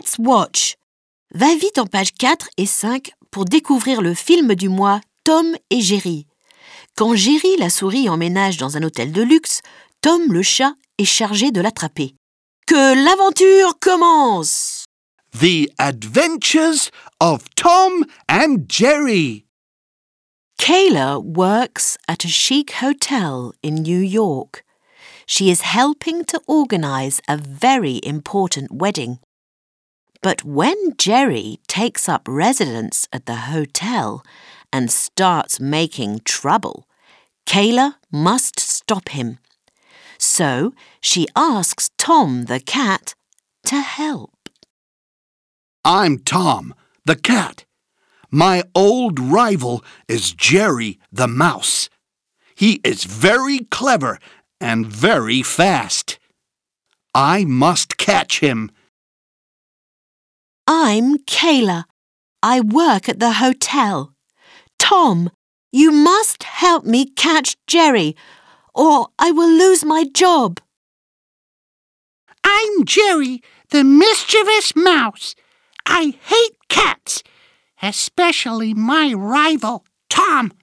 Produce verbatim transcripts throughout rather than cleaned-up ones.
Let's watch. Va vite en page quatre et cinq pour découvrir le film du mois Tom et Jerry. Quand Jerry la souris emménage dans un hôtel de luxe, Tom le chat est chargé de l'attraper. Que l'aventure commence! The Adventures of Tom and Jerry. Kayla works at a chic hotel in New York. She is helping to organize a very important wedding. But when Jerry takes up residence at the hotel and starts making trouble, Kayla must stop him. So she asks Tom the cat to help. I'm Tom, the cat. My old rival is Jerry the mouse. He is very clever and very fast. I must catch him. I'm Kayla. I work at the hotel. Tom, you must help me catch Jerry, or I will lose my job. I'm Jerry, the mischievous mouse. I hate cats, especially my rival, Tom.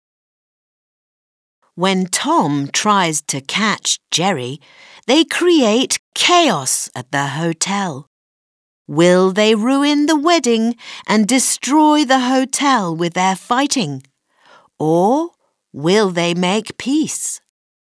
When Tom tries to catch Jerry, they create chaos at the hotel. Will they ruin the wedding and destroy the hotel with their fighting? Or will they make peace?